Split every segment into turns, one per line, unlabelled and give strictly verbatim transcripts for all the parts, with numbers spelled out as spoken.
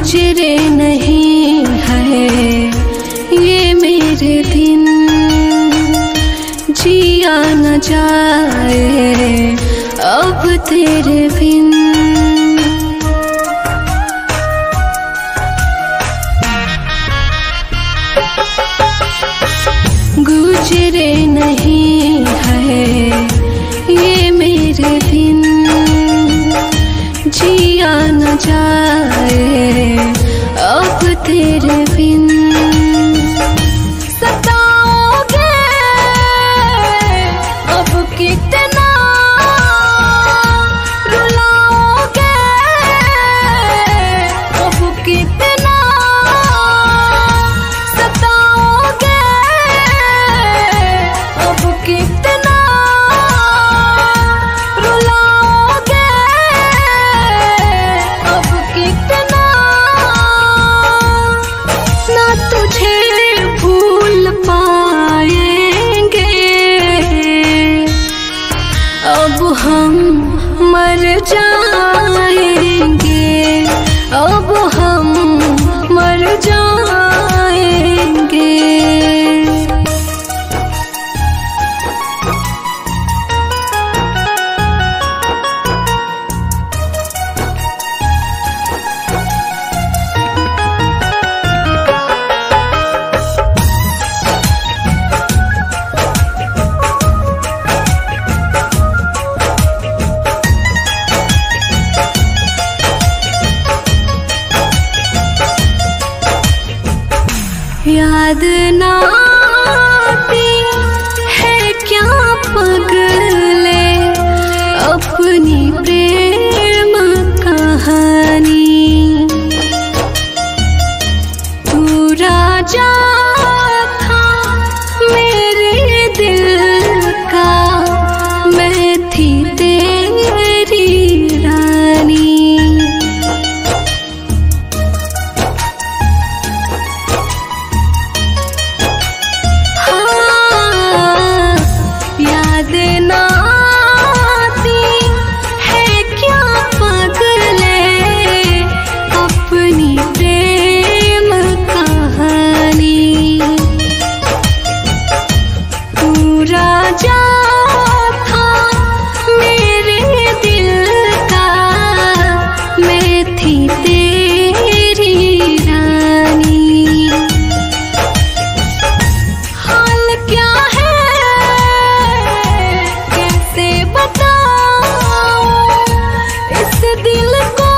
गुजरे नहीं है ये मेरे दिन, जिया न जाए अब तेरे बिन। गुजरे नहीं है ये मेरे दिन, जिया न जाए अब तेरे बिन। सताओगे अब कितना, रुलाओगे अब कितना, सताओगे अब कितना, रुलाओगे अब कितना। ना तुझे भूल पाएंगे अब हम मर जाएंगे, अब हम मर जाएंगे। याद ना आती है क्या पगले अपनी प्रेम कहानी। तू राजा था मेरे दिल का, मैं थी तेरी रानी। राजा था मेरे दिल का, मैं थी तेरी रानी। हाल क्या है कैसे बताऊं, इस दिल को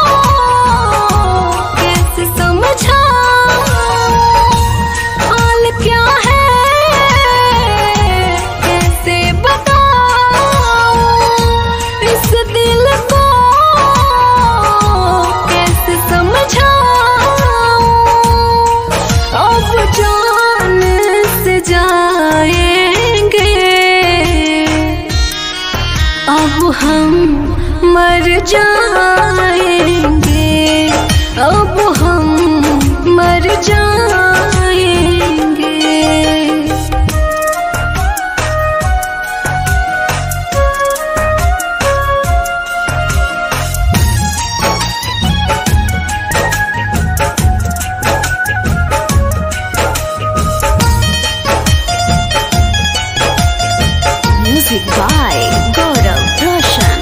कैसे समझाऊं। हाल क्या है अब हम मर जाएंगे, अब हम मर जाएंगे। Music by Gaurav Roshan।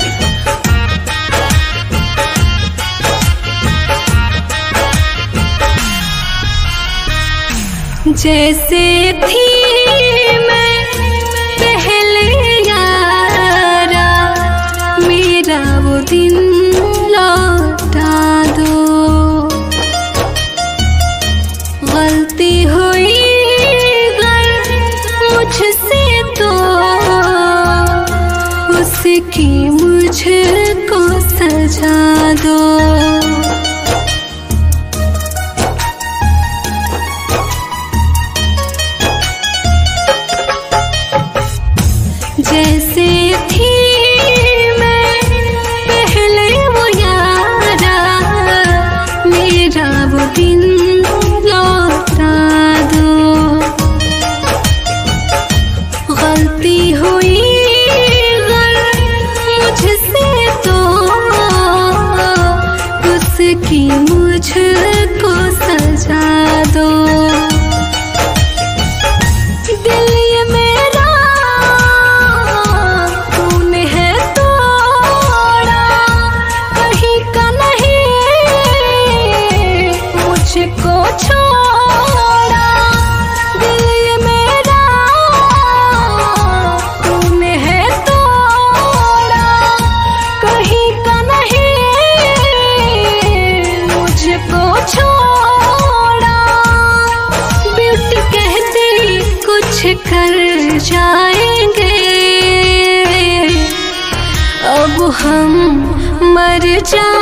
जैसे थी मैं पहले यारा, मेरा वो दिन लौटा दो। गलती हुई अगर मुझसे तो उसकी मुझको सजा दो। कि मुझको सजा दो। दिल ये मेरा तूने है तोड़ा, कहीं का नहीं मुझको छोड़ा। दिल ये मेरा तूने है तोड़ा, कहीं का नहीं मुझको छोड़ा। ब्यूटी कहती कुछ कर जाएंगे, अब हम मर जा